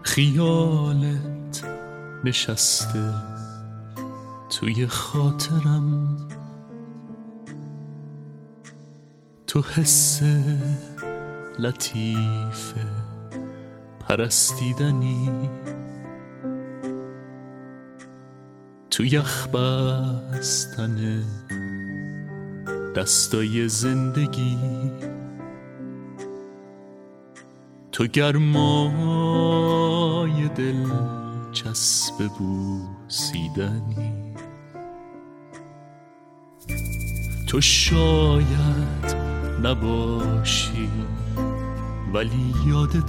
خیالت نشسته توی خاطرم، تو حس لطیف پرستیدنی، تو یخ بستن دستای زندگی، تو گرمای دل چسب بوسیدنی، تو شاید نباشی ولی یاد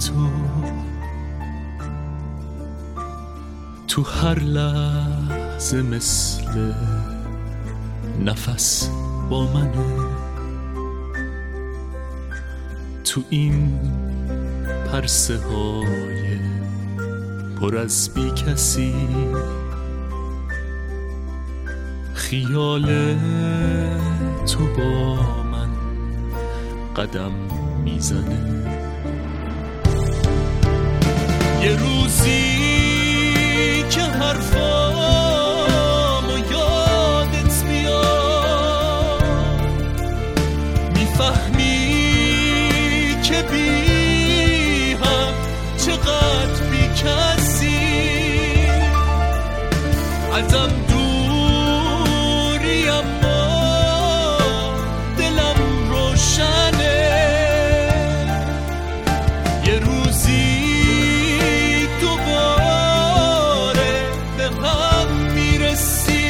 تو هر لحظه مثل نفس با منه، تو این پرسه های پر از بی کسی، خیال تو با من قدم میزنه. یه روزی که حرفامو یادت بیاد، میفهمی که بی هم چقدر بی کسی، ازم دوری اما دلم روشنه. یه روزی دوباره به هم میرسی.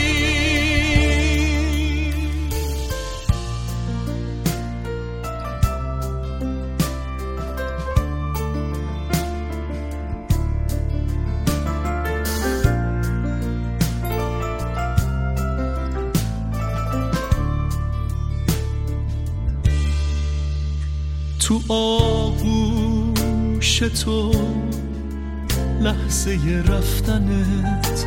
تو آغوش تو لحظه رفتنت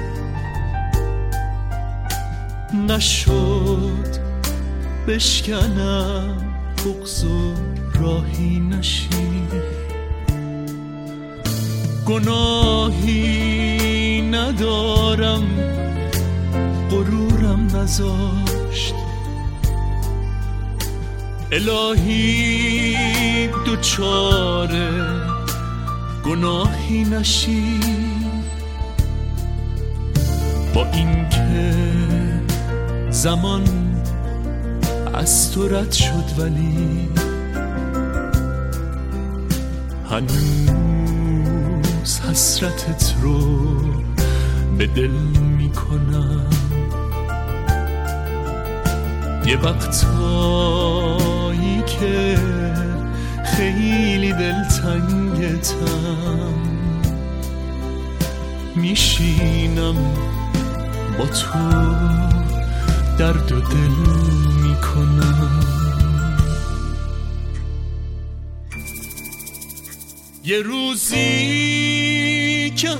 نشد بشکنم بغض و راهی نشی، گناهی ندارم غرورم نذاشت، الهی دوچاره گناهی نشی. با این که زمان از تو رد شد ولی هنوز حسرتت رو به دل میکنم. یه وقتایی که خیلی دلتنگتم، میشینم با تو درد و دل میکنم. یه روزی که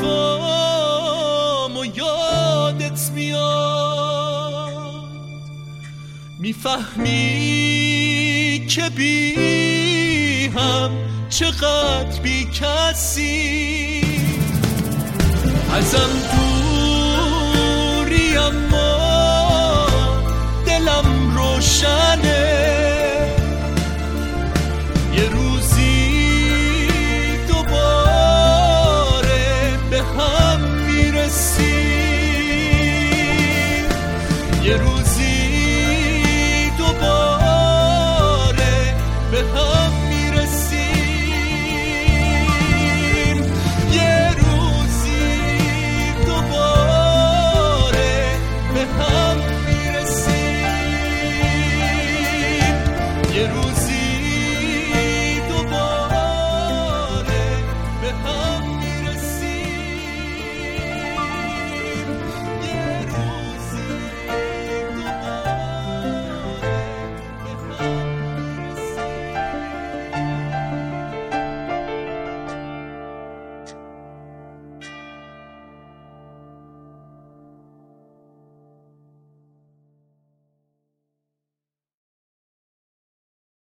حرفامو یادت میاد، میفهمی که بی هم چقدر بی کسی، ازم دوری اما دلم روشنه.